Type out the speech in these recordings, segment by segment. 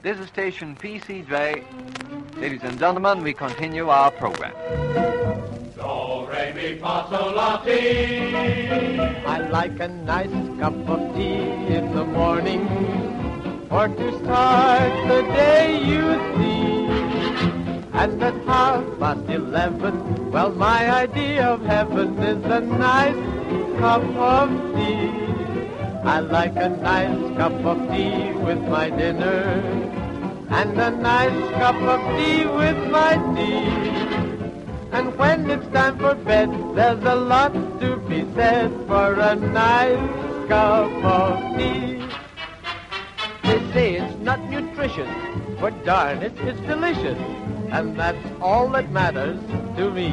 This is station PCJ. Ladies and gentlemen, we continue our program. Do, re, mi, fa, sol, la, ti. I like a nice cup of tea in the morning, or to start the day, you see. And at 11:30, well, my idea of heaven is a nice cup of tea. I like a nice cup of tea with my dinner, and a nice cup of tea with my tea. And when it's time for bed, there's a lot to be said for a nice cup of tea. They say it's not nutritious, but darn it, it's delicious. And that's all that matters to me.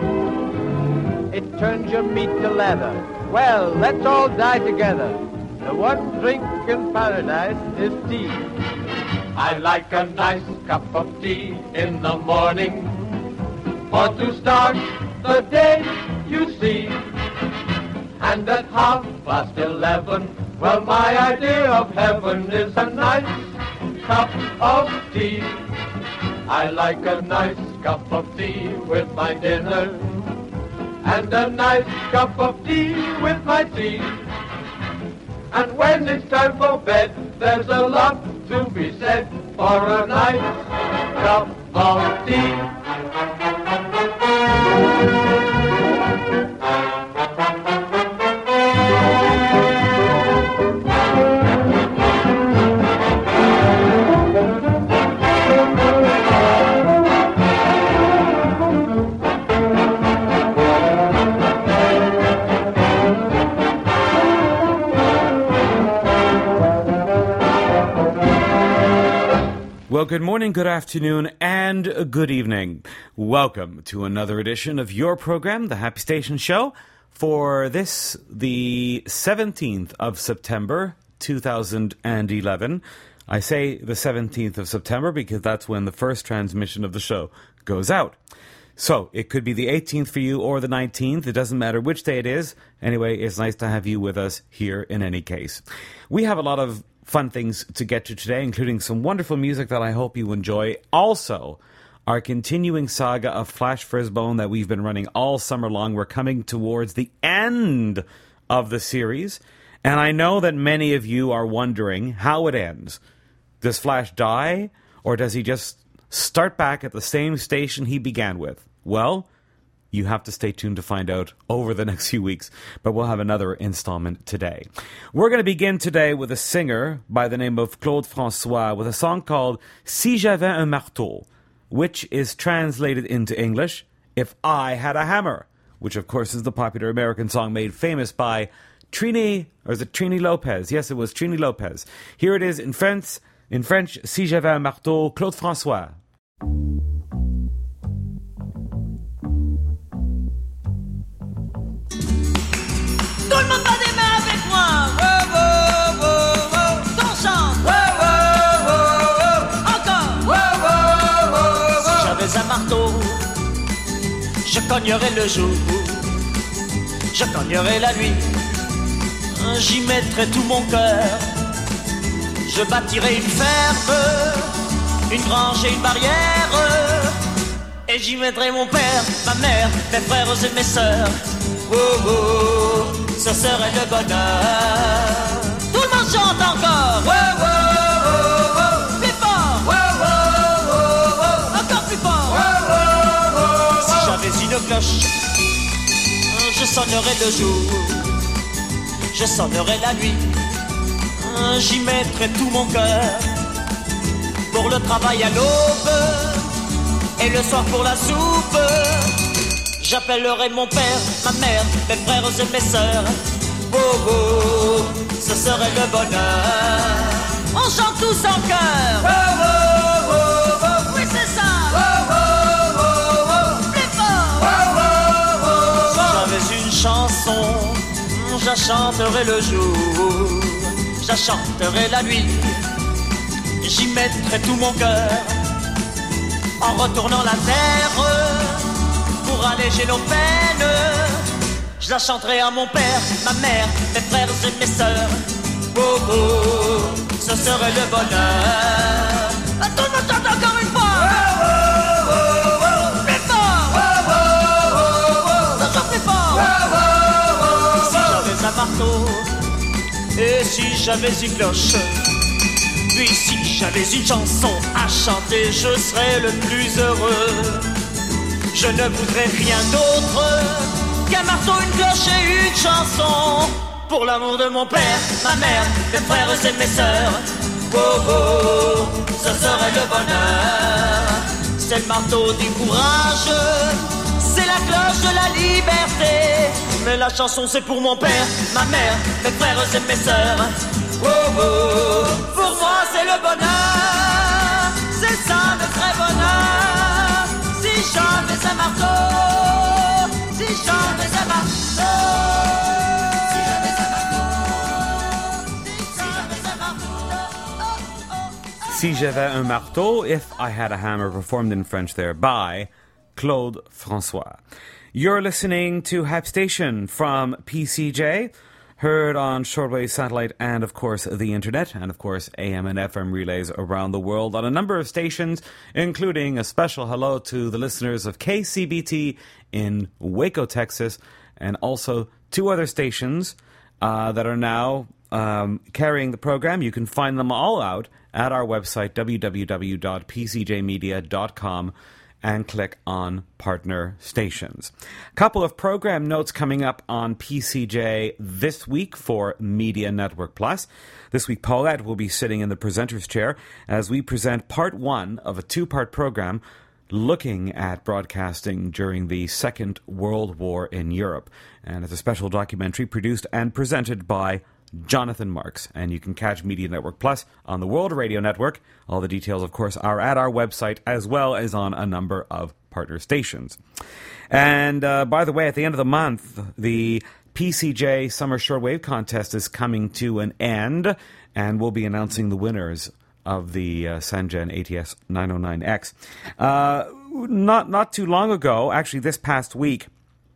It turns your meat to leather. Well, let's all die together. The one drink in paradise is tea. I like a nice cup of tea in the morning, or to start the day, you see. And at 11:30, well, my idea of heaven is a nice cup of tea. I like a nice cup of tea with my dinner, and a nice cup of tea with my tea. And when it's time for bed, there's a lot to be said for a nice cup of tea. Well, good morning, good afternoon, and good evening. Welcome to another edition of your program, The Happy Station Show, for this, the 17th of September, 2011. I say the 17th of September because that's when the first transmission of the show goes out. So, it could be the 18th for you or the 19th. It doesn't matter which day it is. Anyway, it's nice to have you with us here in any case. We have a lot of fun things to get to today, including some wonderful music that I hope you enjoy. Also, our continuing saga of Flash Frisbone that we've been running all summer long. We're coming towards the end of the series, and I know that many of you are wondering how it ends. Does Flash die, or does he just start back at the same station he began with? Well, you have to stay tuned to find out over the next few weeks, but we'll have another installment today. We're going to begin today with a singer by the name of Claude François with a song called Si j'avais un marteau, which is translated into English, If I Had a Hammer, which of course is the popular American song made famous by Trini, or is it Trini Lopez? Yes, it was Trini Lopez. Here it is in French, Si j'avais un marteau, Claude François. Tout le monde va des mains avec moi. Wow, wow, wow, wow. Qu'on chante. Wow, wow, wow, wow. Encore. Wow, wow, wow, wow. Si j'avais un marteau, je cognerais le jour, je cognerais la nuit, j'y mettrais tout mon cœur. Je bâtirais une ferme, une grange et une barrière, et j'y mettrais mon père, ma mère, mes frères et mes sœurs. Oh, oh, ce serait le bonheur. Tout le monde chante encore. Oh, oh, oh, oh. Plus fort. Oh, oh, oh, oh. Encore plus fort. Oh, oh, oh. Si j'avais une cloche, je sonnerais le jour, je sonnerais la nuit, j'y mettrais tout mon cœur. Pour le travail à l'aube et le soir pour la soupe, j'appellerai mon père, ma mère, mes frères et mes sœurs. Oh, oh, ce serait le bonheur. On chante tous en chœur. Oh, oh, oh, oh. Oui, c'est ça. Oh, oh, oh, oh. Plus fort. Oh, oh, oh, oh. Si j'avais une chanson, je la chanterais le jour, je la chanterais la nuit, j'y mettrais tout mon cœur. En retournant la terre, pour alléger nos peines, je la chanterai à mon père, ma mère, mes frères et mes sœurs. Oh, oh, ce serait le bonheur. j'avais une cloche. Puis si j'avais une chanson à chanter, je serais le plus heureux. Je ne voudrais rien d'autre qu'un marteau, une cloche et une chanson. Pour l'amour de mon père, ma mère, mes frères et mes sœurs. Oh oh, ce serait le bonheur. C'est le marteau du courage, c'est la cloche de la liberté. Mais la chanson c'est pour mon père, ma mère, mes frères et mes sœurs. Oh oh, pour moi c'est le bonheur. C'est ça le vrai bonheur. Si j'avais un marteau, si j'avais un marteau, si j'avais un marteau, Si j'avais un marteau, If I Had a Hammer, performed in French there by Claude François. You're listening to Hap Station from PCJ, heard on shortwave satellite and, of course, the internet, and, of course, AM and FM relays around the world on a number of stations, including a special hello to the listeners of KCBT in Waco, Texas, and also 2 other stations that are now carrying the program. You can find them all out at our website, www.pcjmedia.com, and click on Partner Stations. Couple of program notes coming up on PCJ this week for Media Network Plus. This week, Paulette will be sitting in the presenter's chair as we present part 1 of a 2-part program looking at broadcasting during the Second World War in Europe. And it's a special documentary produced and presented by Jonathan Marks, and you can catch Media Network Plus on the World Radio Network. All the details, of course, are at our website, as well as on a number of partner stations. And by the way, at the end of the month, the PCJ Summer Shortwave Contest is coming to an end, and we'll be announcing the winners of the Sangen ATS 909X. Not too long ago, actually this past week,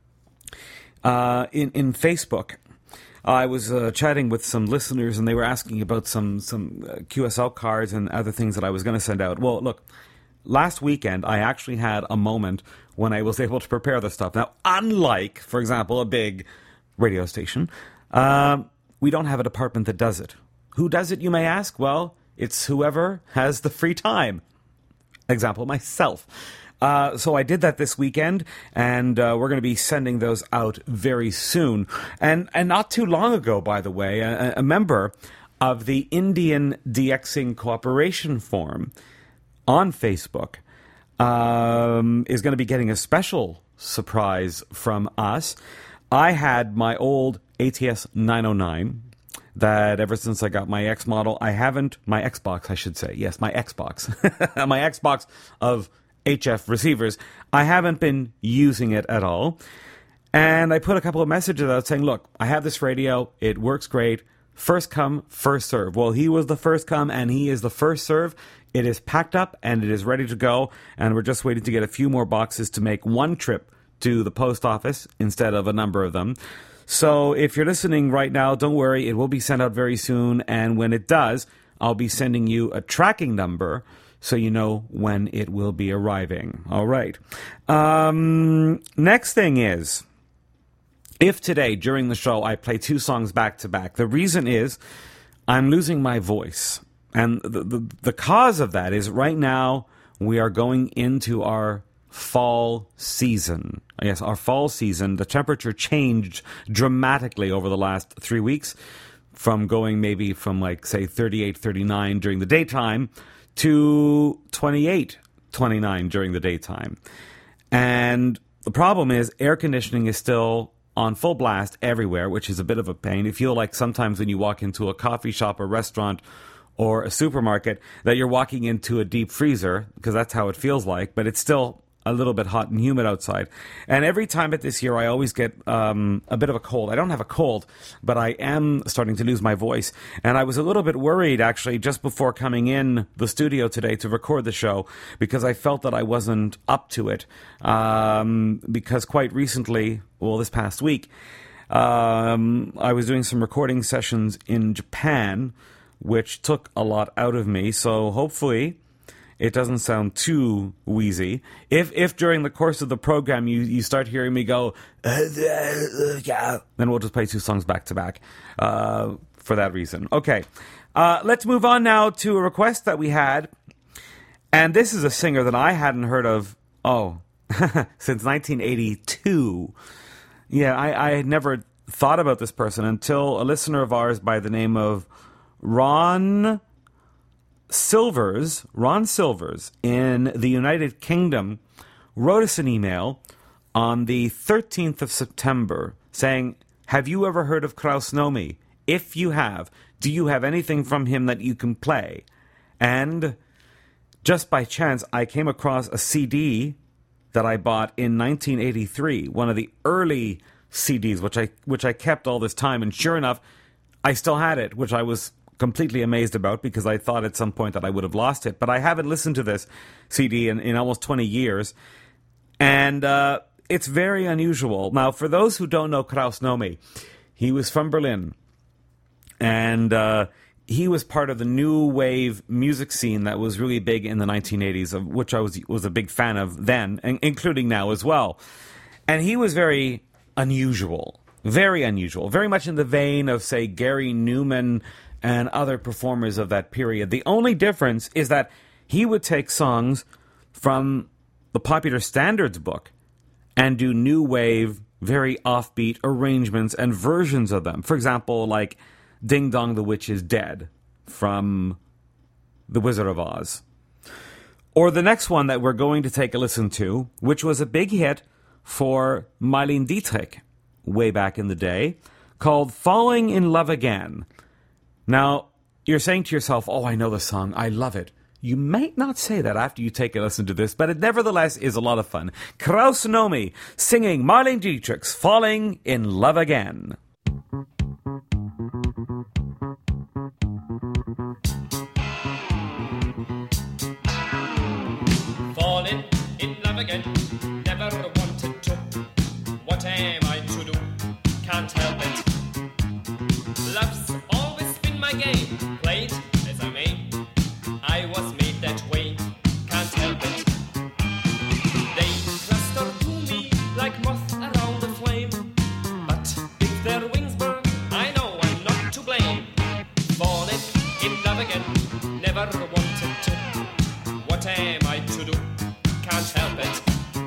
in Facebook, I was chatting with some listeners, and they were asking about some QSL cards and other things that I was going to send out. Well, look, last weekend I actually had a moment when I was able to prepare the stuff. Now, unlike, for example, a big radio station, we don't have a department that does it. Who does it, you may ask? Well, it's whoever has the free time. Example, myself. So I did that this weekend, and we're going to be sending those out very soon. And not too long ago, by the way, a member of the Indian DXing Cooperation Forum on Facebook is going to be getting a special surprise from us. I had my old ATS 909 that ever since I got my X model, my Xbox, I should say. Yes, my Xbox. My Xbox of HF receivers, I haven't been using it at all. And I put a couple of messages out saying, look, I have this radio, it works great, first come, first serve. Well, he was the first come, and he is the first serve. It is packed up, and it is ready to go, and we're just waiting to get a few more boxes to make one trip to the post office instead of a number of them. So if you're listening right now, don't worry, it will be sent out very soon, and when it does, I'll be sending you a tracking number so you know when it will be arriving. All right. Next thing is, if today, during the show, I play 2 songs back-to-back, the reason is I'm losing my voice. And the cause of that is right now we are going into our fall season. Yes, our fall season. The temperature changed dramatically over the last 3 weeks from going maybe from, like, say, 38, 39 during the daytime to 28, 29 during the daytime. And the problem is air conditioning is still on full blast everywhere, which is a bit of a pain. You feel like sometimes when you walk into a coffee shop or restaurant or a supermarket that you're walking into a deep freezer, because that's how it feels like, but it's still a little bit hot and humid outside. And every time at this year, I always get a bit of a cold. I don't have a cold, but I am starting to lose my voice. And I was a little bit worried, actually, just before coming in the studio today to record the show, because I felt that I wasn't up to it. Because quite recently, well, this past week, I was doing some recording sessions in Japan, which took a lot out of me. So hopefully it doesn't sound too wheezy. If during the course of the program you start hearing me go, then we'll just play 2 songs back to back. for that reason. Okay, let's move on now to a request that we had. And this is a singer that I hadn't heard of, since 1982. Yeah, I had never thought about this person until a listener of ours by the name of Ron Silvers in the United Kingdom wrote us an email on the 13th of September saying, have you ever heard of Kraus Nomi? If you have, do you have anything from him that you can play? And just by chance, I came across a CD that I bought in 1983, one of the early CDs, which I kept all this time, and sure enough, I still had it, which I was completely amazed about because I thought at some point that I would have lost it. But I haven't listened to this CD in almost 20 years, and it's very unusual. Now, for those who don't know Kraus Nomi, he was from Berlin, and he was part of the new wave music scene that was really big in the 1980s, of which I was a big fan of then, and including now as well. And he was very unusual, very much in the vein of, say, Gary Newman and other performers of that period. The only difference is that he would take songs from the Popular Standards book and do new wave, very offbeat arrangements and versions of them. For example, like Ding Dong the Witch is Dead from The Wizard of Oz. Or the next one that we're going to take a listen to, which was a big hit for Marlene Dietrich way back in the day, called Falling in Love Again. Now, you're saying to yourself, oh, I know the song, I love it. You might not say that after you take a listen to this, but it nevertheless is a lot of fun. Kraus Nomi singing Marlene Dietrich's Falling in Love Again. Falling in love again, never wanted to. What am I to do? Can't help it. Love's always been my game, played as I may. I was made that way, can't help it. They cluster to me like moths around a flame. But if their wings burn, I know I'm not to blame. Falling in love again, never wanted to. What am I to do? Can't help it.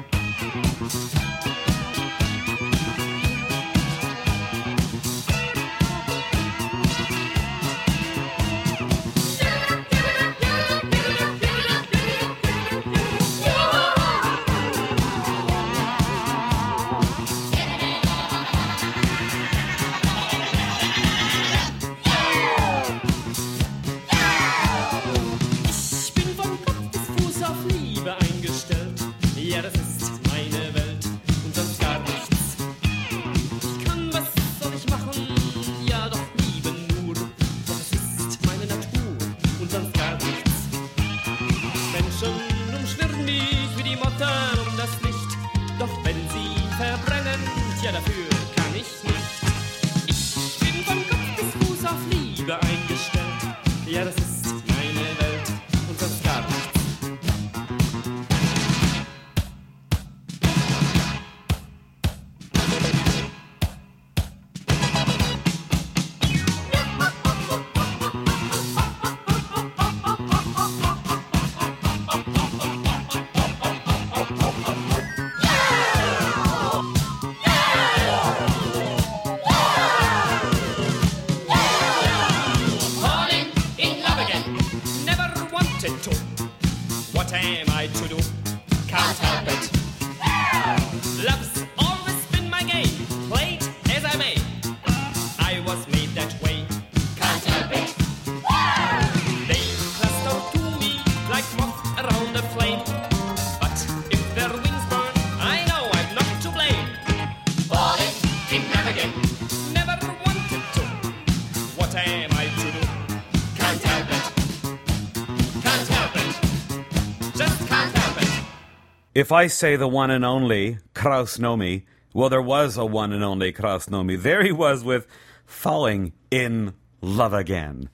If I say the one and only Kraus Nomi, well, there was a one and only Kraus Nomi. There he was with Falling in Love Again.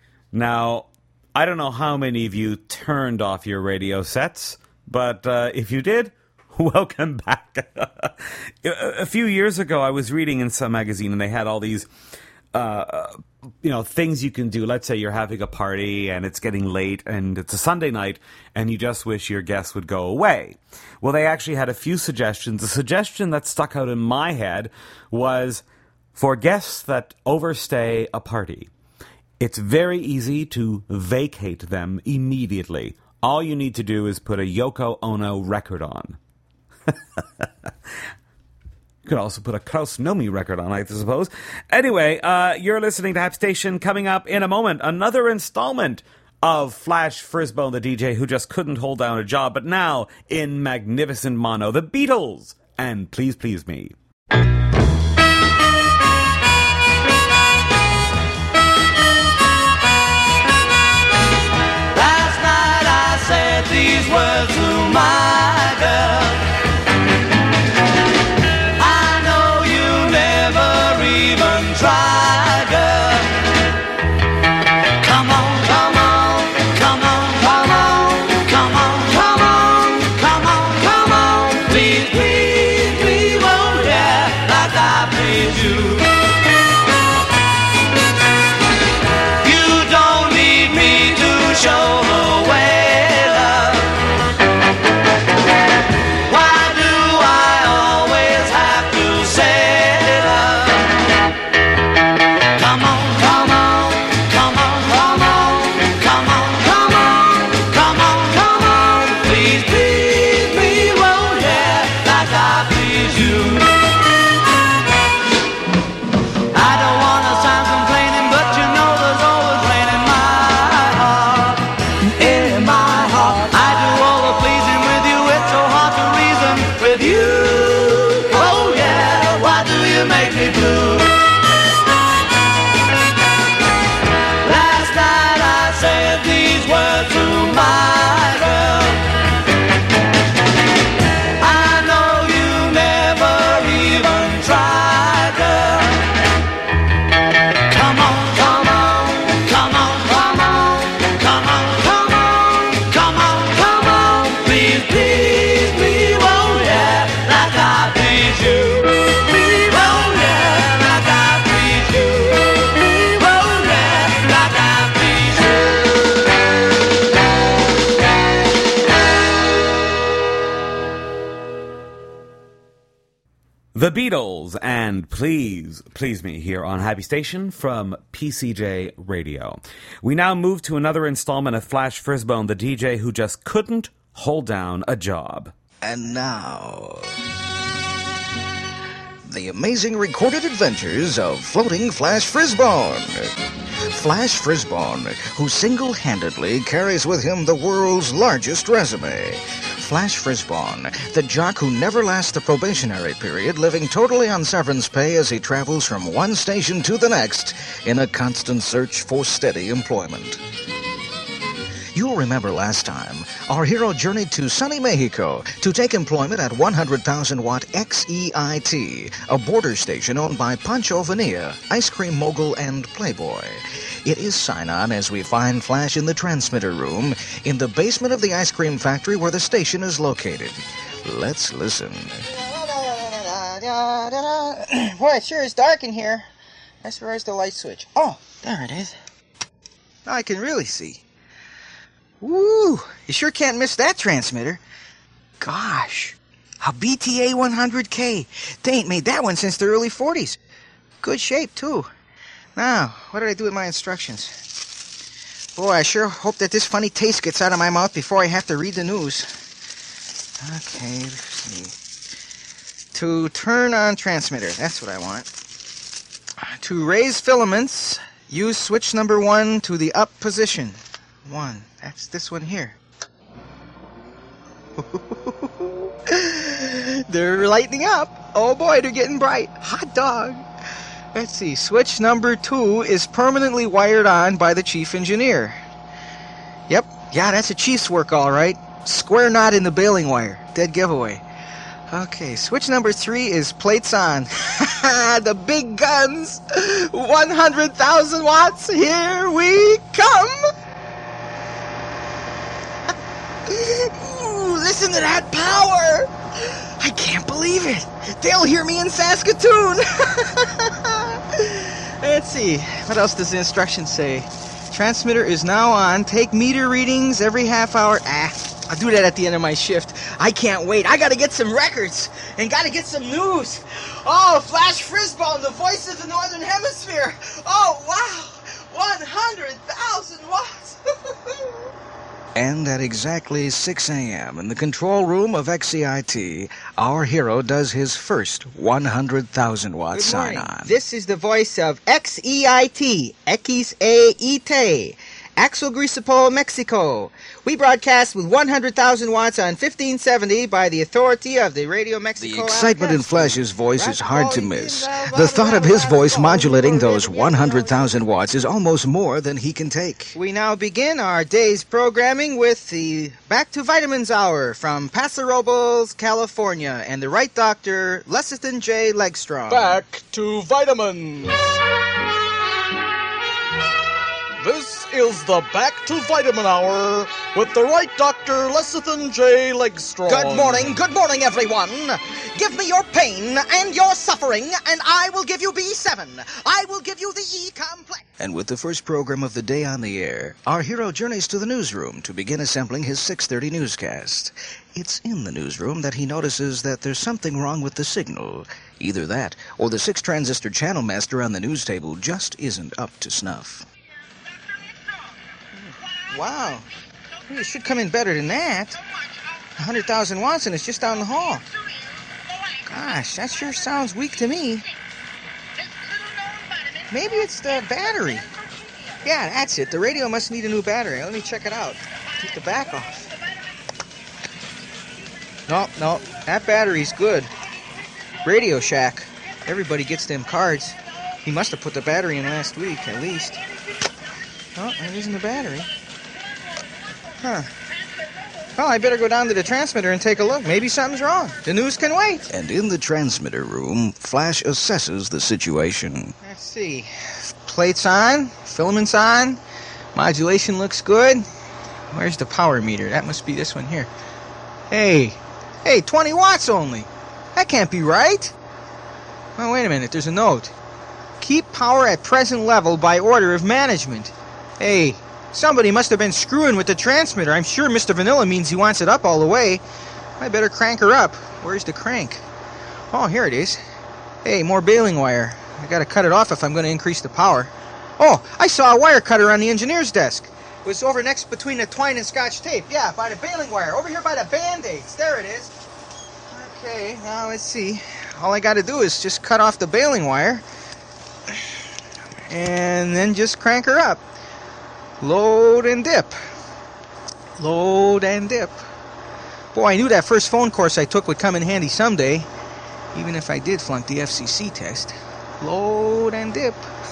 Now, I don't know how many of you turned off your radio sets, but if you did, welcome back. A few years ago, I was reading in some magazine, and they had all these things you can do. Let's say you're having a party and it's getting late and it's a Sunday night and you just wish your guests would go away. Well, they actually had a few suggestions. The suggestion that stuck out in my head was for guests that overstay a party. It's very easy to vacate them immediately. All you need to do is put a Yoko Ono record on. You could also put a Klaus Nomi record on, I suppose. Anyway, you're listening to Happy Station. Coming up in a moment, another installment of Flash Frisbone, the DJ who just couldn't hold down a job, but now in magnificent mono, the Beatles, and Please Please Me. Last night I said these words to my girl. Try, girl. Come on, come on, come on, come on, come on, come on, come on, come on. Please, please, please, won't yeah, like I please you. You don't need me to show the way, love. Why do I always have to say? The Beatles and Please Please Me here on Happy Station from PCJ Radio. We now move to another installment of Flash Frisbone, the DJ who just couldn't hold down a job. And now, the amazing recorded adventures of floating Flash Frisbone. Flash Frisbone, who single-handedly carries with him the world's largest resume. Flash Frisbone, the jock who never lasts the probationary period, living totally on severance pay as he travels from one station to the next in a constant search for steady employment. You'll remember last time, our hero journeyed to sunny Mexico to take employment at 100,000-watt XEIT, a border station owned by Pancho Villa, ice cream mogul and playboy. It is sign-on as we find Flash in the transmitter room in the basement of the ice cream factory where the station is located. Let's listen. Boy, it sure is dark in here. That's where's the light switch. Oh, there it is. Now I can really see. Woo! You sure can't miss that transmitter. Gosh, a BTA 100K. They ain't made that one since the early 40s. Good shape, too. Now, what did I do with my instructions? Boy, I sure hope that this funny taste gets out of my mouth before I have to read the news. Okay, let's see. To turn on transmitter, that's what I want. To raise filaments, use switch number 1 to the up position. 1. That's this one here. They're lighting up. Oh boy, they're getting bright. Hot dog. Let's see. Switch number 2 is permanently wired on by the chief engineer. Yep. Yeah, that's a chief's work, all right. Square knot in the baling wire. Dead giveaway. Okay, switch number 3 is plates on. The big guns. 100,000 watts. Here we come. Ooh, listen to that power. I can't believe it. They'll hear me in Saskatoon. Let's let's see. What else does the instructions say? Transmitter is now on. Take meter readings every half hour. I'll do that at the end of my shift. I can't wait. I gotta get some records and gotta get some news. Oh, Flash Frisbone, the voice of the Northern Hemisphere. Oh, wow. 100,000 watts. And at exactly 6 a.m. in the control room of XCIT, our hero does his first 100,000 watt Good morning. sign-on. This is the voice of XEIT, XEIT, Axel Grisapo, Mexico. We broadcast with 100,000 watts on 1570 by the authority of the Radio Mexico. The excitement in Flash's voice is hard to miss. The thought of his voice modulating those 100,000 watts is almost more than he can take. We now begin our day's programming with the Back to Vitamins Hour from Paso Robles, California, and the right doctor, Lessington J. Legstrom. Back to vitamins. This is the Back to Vitamin Hour with the right Dr. Lessington J. Legstrom. Good morning, everyone. Give me your pain and your suffering, and I will give you B7. I will give you the E complex. And with the first program of the day on the air, our hero journeys to the newsroom to begin assembling his 6:30 newscast. It's in the newsroom that he notices that there's something wrong with the signal. Either that, or the 6-transistor channel master on the news table just isn't up to snuff. Wow. It should come in better than that. 100,000 watts and it's just down the hall. Gosh, that sure sounds weak to me. Maybe it's the battery. Yeah, that's it. The radio must need a new battery. Let me check it out. Take the back off. No, that battery's good. Radio Shack. Everybody gets them cards. He must have put the battery in last week, at least. Oh, that isn't the battery. Huh. Well, I better go down to the transmitter and take a look. Maybe something's wrong. The news can wait. And in the transmitter room, Flash assesses the situation. Let's see. Plates on. Filaments on. Modulation looks good. Where's the power meter? That must be this one here. Hey, 20 watts only. That can't be right. Oh, wait a minute. There's a note. Keep power at present level by order of management. Hey, somebody must have been screwing with the transmitter. I'm sure Mr. Vanilla means he wants it up all the way. I better crank her up. Where's the crank? Oh, here it is. Hey, more baling wire. I gotta cut it off if I'm gonna increase the power. Oh, I saw a wire cutter on the engineer's desk. It was over next between the twine and scotch tape. Yeah, by the baling wire. Over here by the Band-Aids. There it is. Okay, now let's see. All I gotta do is just cut off the baling wire. And then just crank her up. Load and dip. Load and dip. Boy, I knew that first phone course I took would come in handy someday, even if I did flunk the FCC test. Load and dip.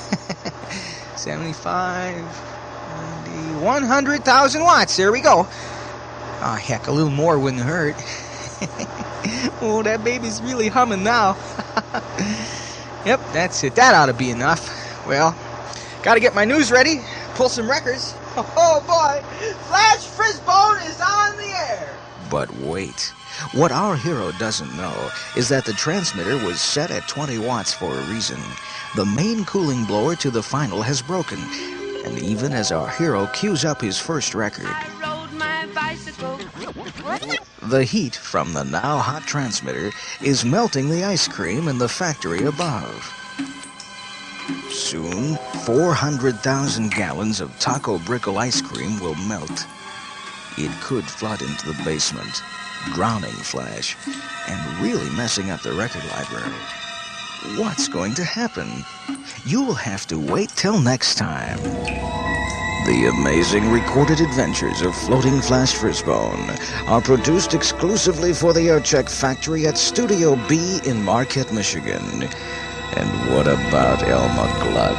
75, 90, 100,000 watts. There we go. Oh, heck, a little more wouldn't hurt. Oh, that baby's really humming now. Yep, that's it. That ought to be enough. Well, gotta get my news ready. Pull some records. Oh boy, Flash Frisbone is on the air. But wait. What our hero doesn't know is that the transmitter was set at 20 watts for a reason. The main cooling blower to the final has broken. And even as our hero cues up his first record, the heat from the now hot transmitter is melting the ice cream in the factory above. Soon, 400,000 gallons of Taco Brickle ice cream will melt. It could flood into the basement, drowning Flash, and really messing up the record library. What's going to happen? You'll have to wait till next time. The amazing recorded adventures of Floating Flash Frisbone are produced exclusively for the Aircheck factory at Studio B in Marquette, Michigan. And what about Elma Gluck?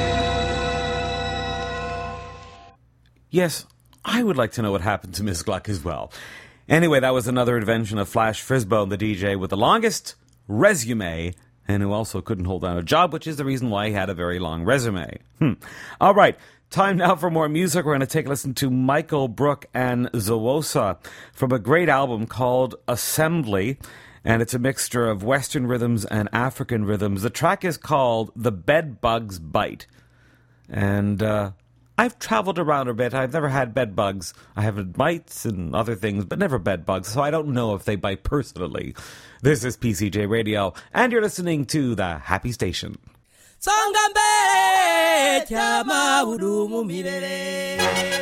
Yes, I would like to know what happened to Miss Gluck as well. Anyway, that was another invention of Flash Frisbone, the DJ with the longest resume, and who also couldn't hold down a job, which is the reason why he had a very long resume. All right, time now for more music. We're going to take a listen to Michael Brook and Zowosa from a great album called Assembly. and it's a mixture of Western rhythms and African rhythms. The track is called The Bed Bugs Bite. And I've traveled around a bit. I've never had bed bugs. I have had mites and other things, but never bed bugs, so I don't know if they bite personally. This is PCJ Radio, and you're listening to The Happy Station. Songambe chama udumu mirere.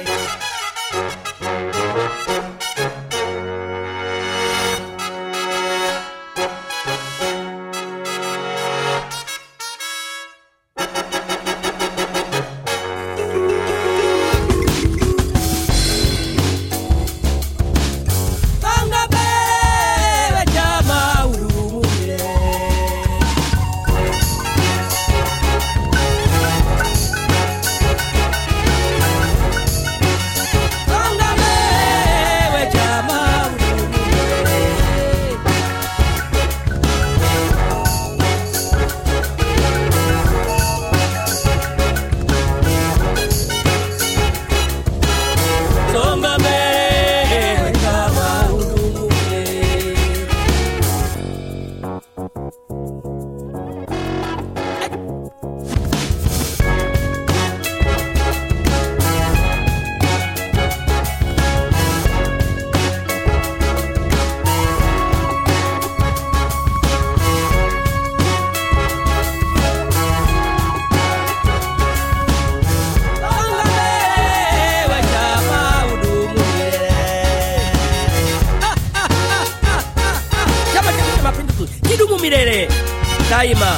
Daima.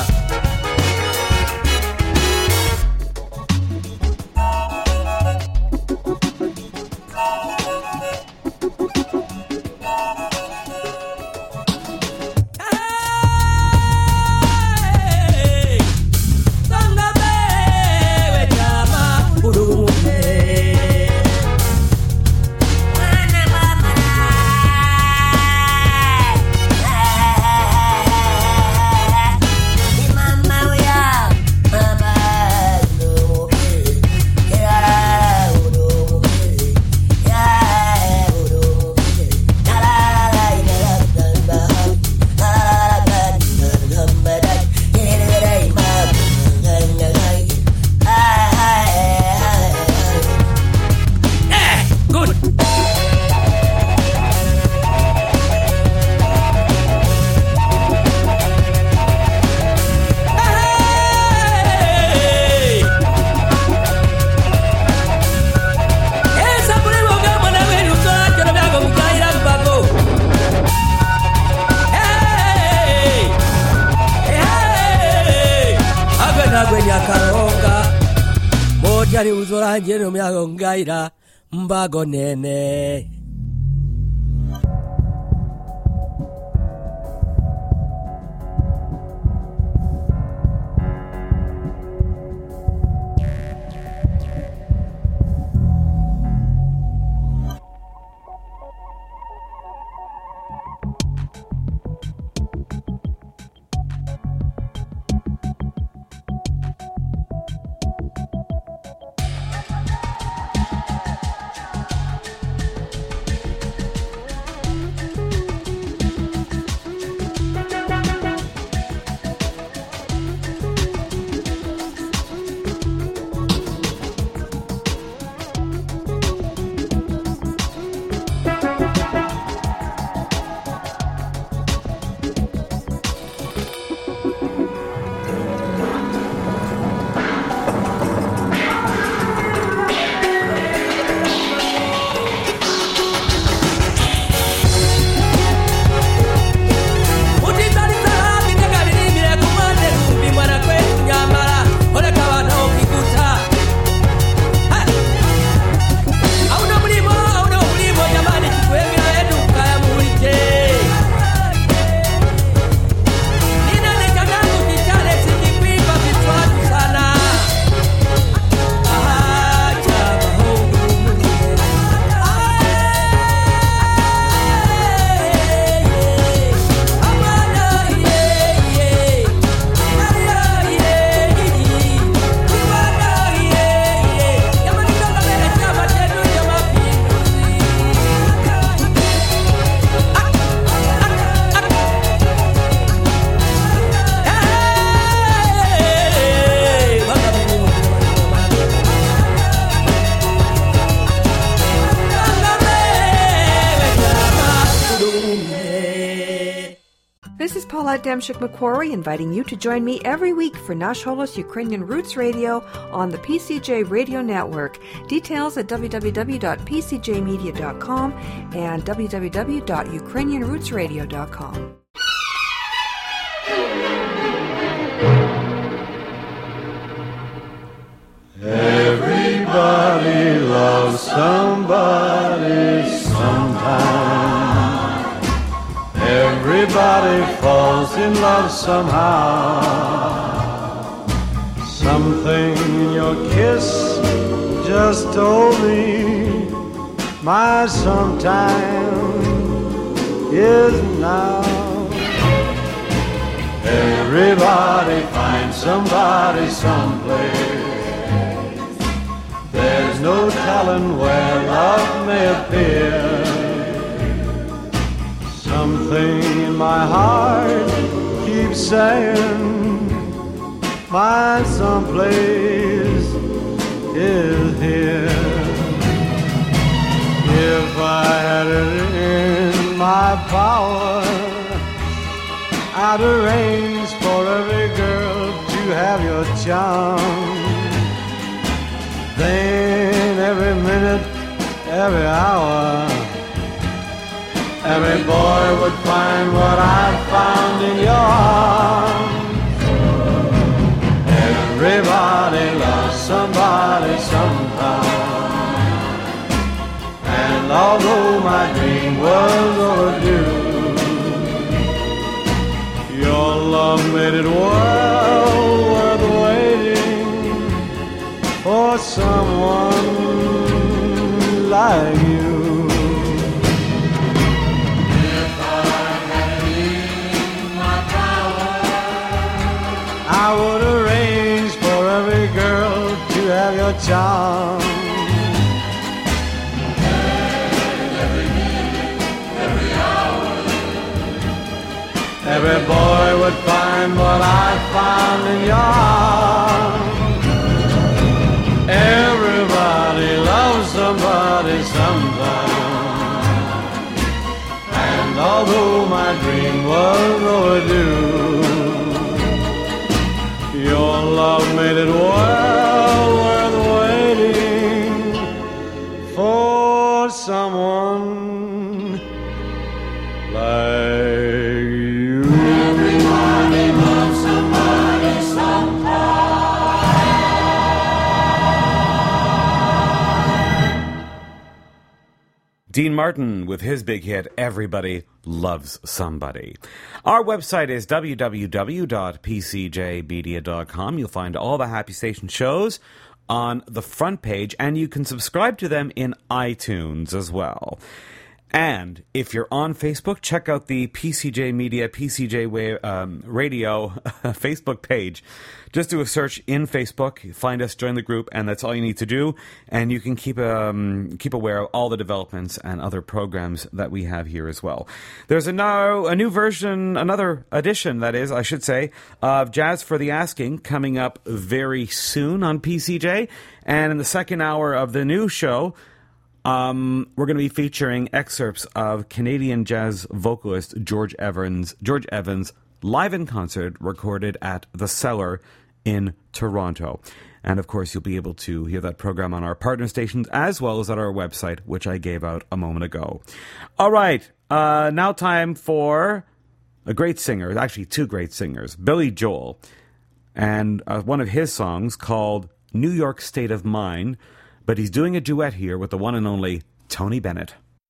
Jari uzora njeno myago ngaira mbago nene. This is Paulette Demchik-McQuarrie inviting you to join me every week for Nash Holos Ukrainian Roots Radio on the PCJ Radio Network. Details at www.pcjmedia.com and www.ukrainianrootsradio.com. Everybody loves somebody sometime. Everybody falls in love somehow. Something in your kiss just told me my sometime is now. Everybody finds somebody someplace. There's no telling where love may appear. Something in my heart keeps saying my someplace is here. If I had it in my power, I'd arrange for every girl to have your charm. Then every minute, every hour, every boy would find what I found in your arms. Everybody loves somebody sometime. And although my dream was overdue, your love made it well worth waiting for someone like you. If I had it in my power, I would arrange for every girl to have your charm. And every minute, every hour, every boy would find what I found in your arms. Everybody loves somebody sometime. And although my dream was overdue, your love made it well worth waiting for someone like you. Everybody loves somebody sometime. Dean Martin with his big hit, Everybody Loves Somebody. Our website is www.pcjmedia.com. You'll find all the Happy Station shows on the front page, and you can subscribe to them in iTunes as well. And if you're on Facebook, check out the PCJ Media, PCJ Radio Facebook page. Just do a search in Facebook, find us, join the group, and that's all you need to do. And you can keep aware of all the developments and other programs that we have here as well. There's a new version, another edition, that is, I should say, of Jazz for the Asking coming up very soon on PCJ. And in the second hour of the new show, we're going to be featuring excerpts of Canadian jazz vocalist George Evans live in concert recorded at The Cellar in Toronto. And of course, you'll be able to hear that program on our partner stations as well as at our website, which I gave out a moment ago. All right, now time for a great singer, actually two great singers, Billy Joel, and one of his songs called New York State of Mind. But he's doing a duet here with the one and only Tony Bennett.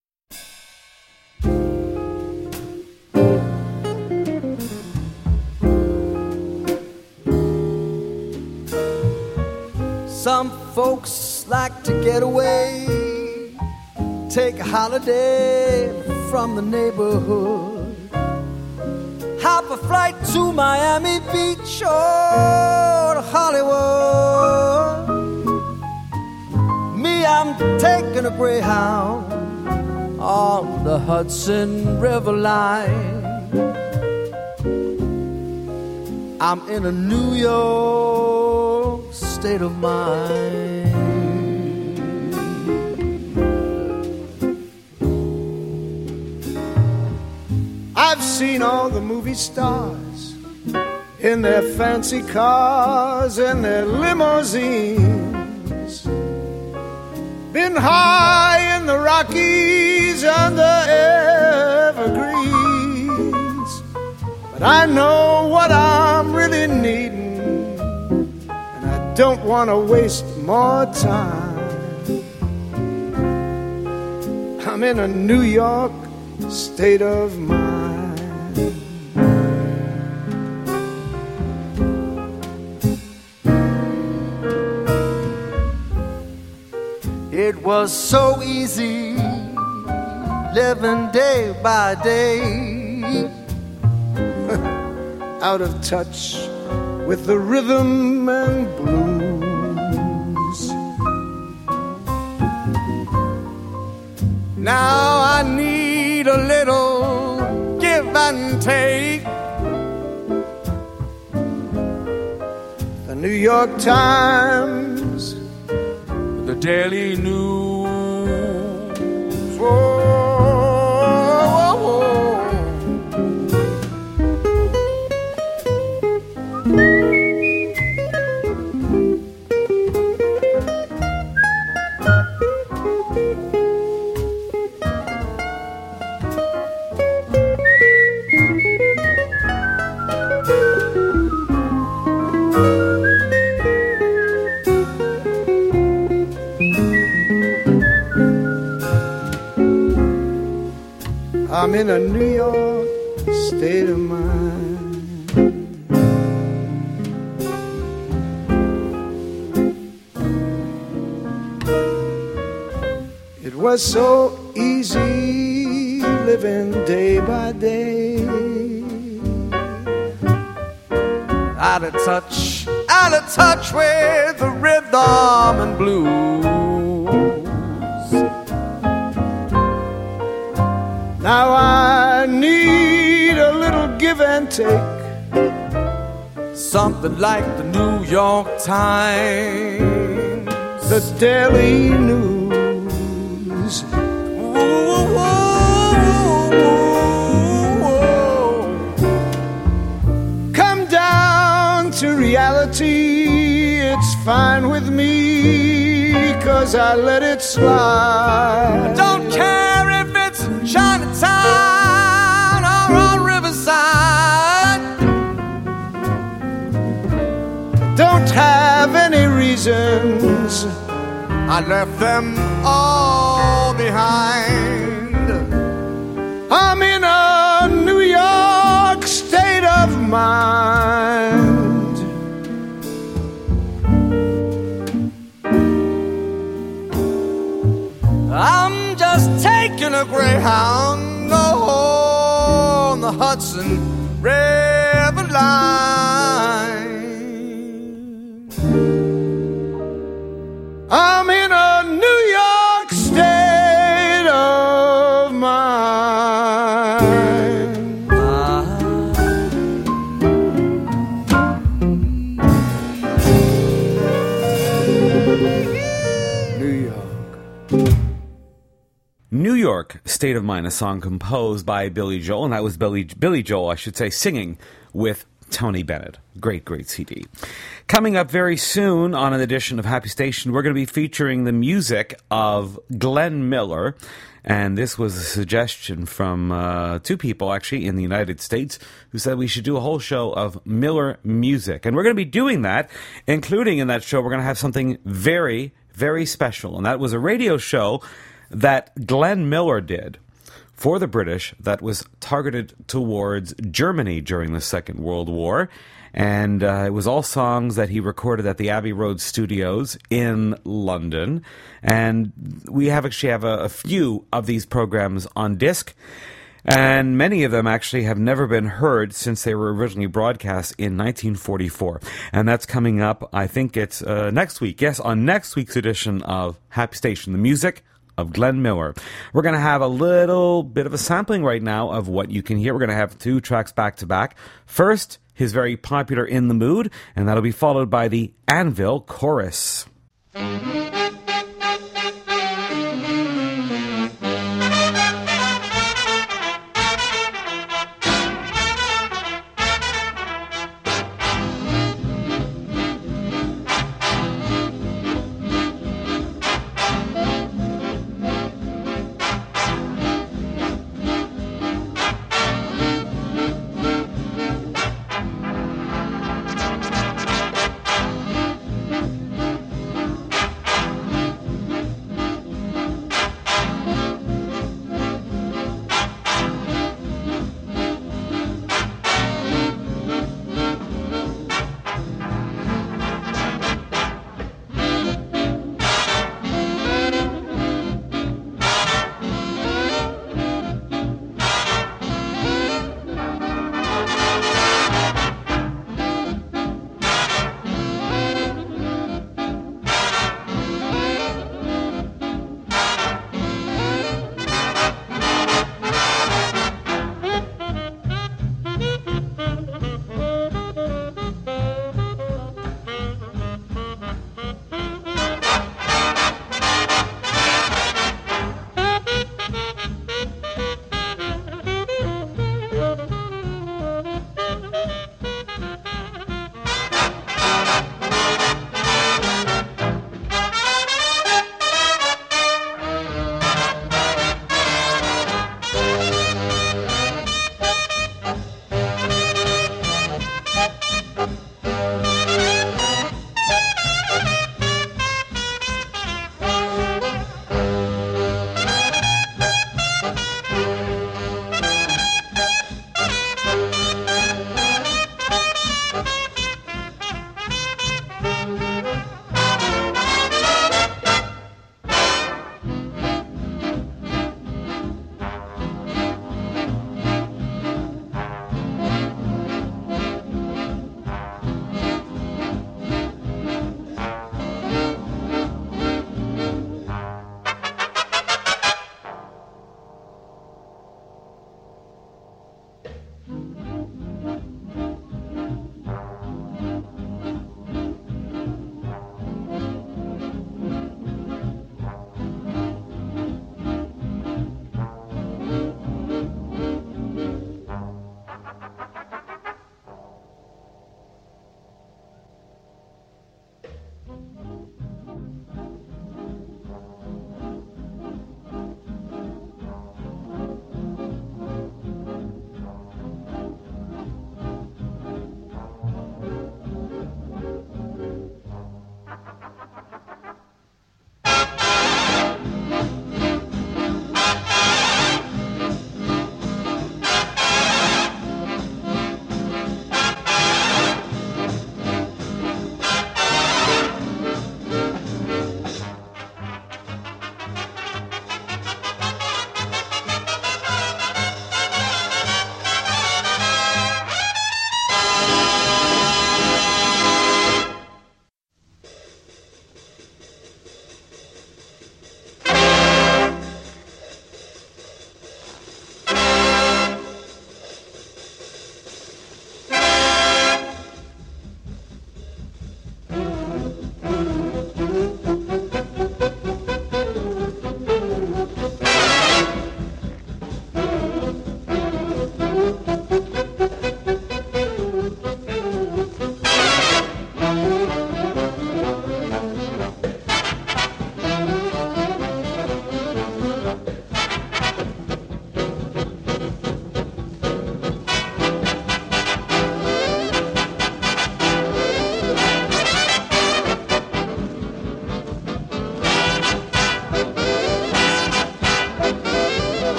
Some folks like to get away, take a holiday from the neighborhood, hop a flight to Miami Beach or to Hollywood. Me, I'm taking a Greyhound on the Hudson River line. I'm in a New York state of mind. I've I've seen all the movie stars in their fancy cars and their limousines. Been high in the Rockies and the Evergreens. But I know what I'm really needing, and I don't want to waste more time. I'm in a New York state of mind. It was so easy living day by day, out of touch with the rhythm and blues. Now I need a little give and take. The New York Times, the Daily News. Whoa. I'm in a New York state of mind. It was so easy living day by day, out of touch with the rhythm and blues. Now I need a little give and take, something like the New York Times, the Daily News. Ooh, come down to reality, it's fine with me, 'cause I let it slide. I don't care if it's Chinatown or on Riverside. Don't have any reasons, I left them all behind. I'm in a New York state of mind. I'm just taking a Greyhound on the Hudson River line. I'm in a New York state of mind. New York. New York, State of Mind, a song composed by Billy Joel, and that was Billy Joel, I should say, singing with Tony Bennett. Great, great CD. Coming up very soon on an edition of Happy Station, we're going to be featuring the music of Glenn Miller, and this was a suggestion from two people, actually, in the United States, who said we should do a whole show of Miller music. And we're going to be doing that, including in that show, we're going to have something very, very special, and that was a radio show that Glenn Miller did for the British that was targeted towards Germany during the Second World War. And it was all songs that he recorded at the Abbey Road Studios in London. And we actually have a few of these programs on disc. And many of them actually have never been heard since they were originally broadcast in 1944. And that's coming up, I think it's next week. Yes, on next week's edition of Happy Station, the music of Glenn Miller. We're going to have a little bit of a sampling right now of what you can hear. We're going to have two tracks back to back. First, his very popular In the Mood, and that'll be followed by the Anvil Chorus.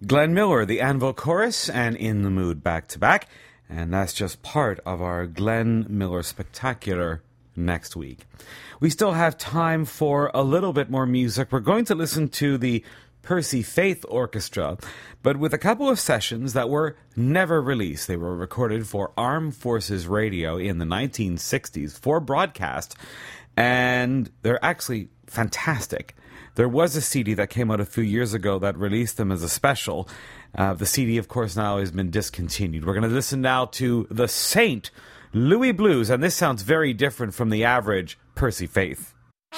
Glenn Miller, the Anvil Chorus, and In the Mood back-to-back. And that's just part of our Glenn Miller Spectacular next week. We still have time for a little bit more music. We're going to listen to the Percy Faith Orchestra, but with a couple of sessions that were never released. They were recorded for Armed Forces Radio in the 1960s for broadcast, and they're actually fantastic. There was a CD that came out a few years ago that released them as a special. The CD, of course, now has been discontinued. We're going to listen now to the St. Louis Blues, and this sounds very different from the average Percy Faith.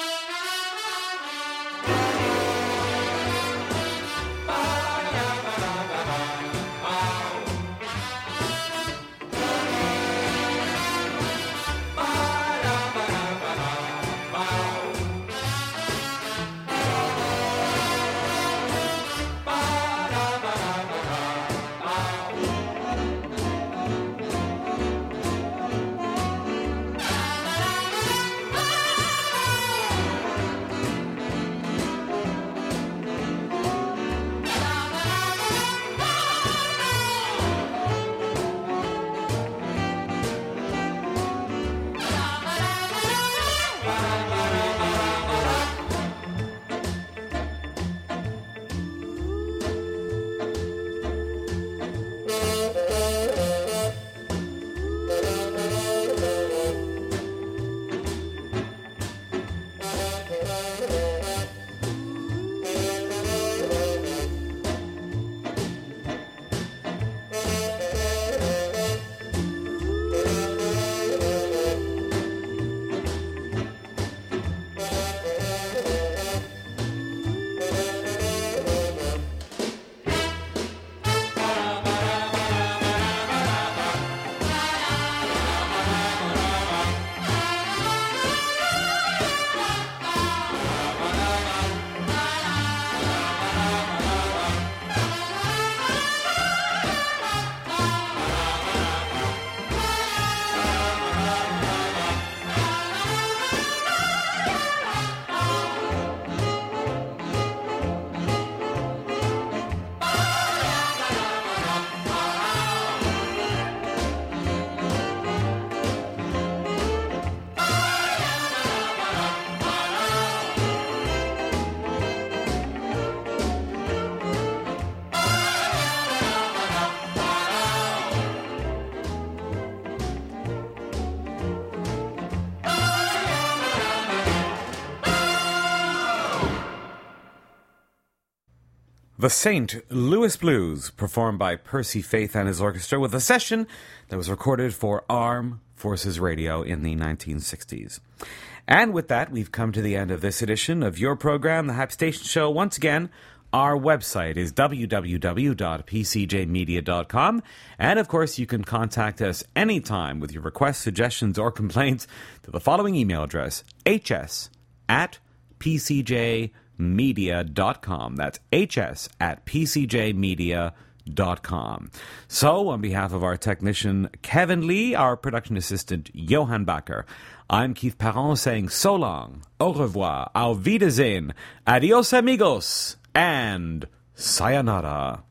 The St. Louis Blues, performed by Percy Faith and his orchestra, with a session that was recorded for Armed Forces Radio in the 1960s. And with that, we've come to the end of this edition of your program, The Happy Station Show. Once again, our website is www.pcjmedia.com. And of course, you can contact us anytime with your requests, suggestions, or complaints to the following email address, hs@pcjmedia.com. That's hs@pcjmedia.com. So, on behalf of our technician, Kevin Lee, our production assistant, Johan Backer, I'm Keith Parent saying so long, au revoir, auf Wiedersehen, adios amigos, and sayonara.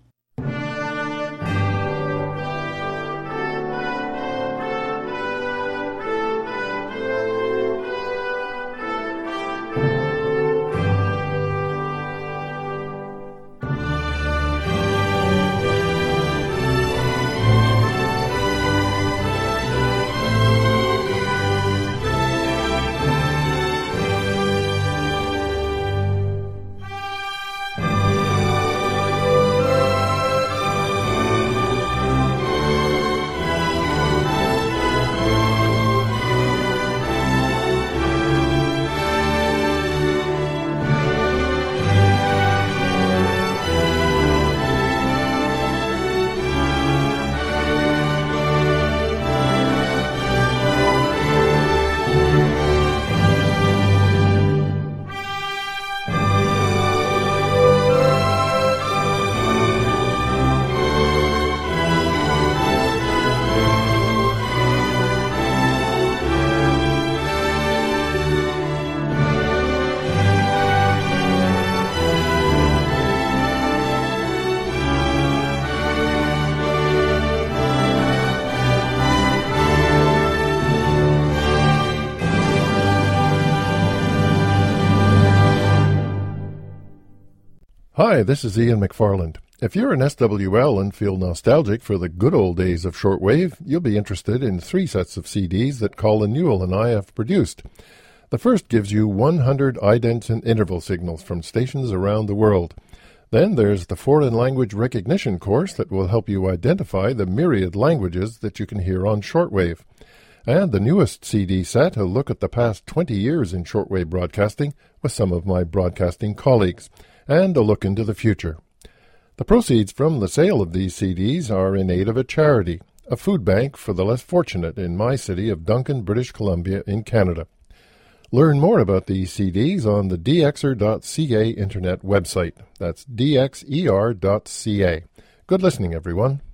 Hi, this is Ian McFarland. If you're an SWL and feel nostalgic for the good old days of shortwave, you'll be interested in 3 sets of CDs that Colin Newell and I have produced. The first gives you 100 idents and interval signals from stations around the world. Then there's the foreign language recognition course that will help you identify the myriad languages that you can hear on shortwave. And the newest CD set, a look at the past 20 years in shortwave broadcasting with some of my broadcasting colleagues, and a look into the future. The proceeds from the sale of these CDs are in aid of a charity, a food bank for the less fortunate in my city of Duncan, British Columbia in Canada. Learn more about these CDs on the dxer.ca internet website. That's dxer.ca. Good listening, everyone.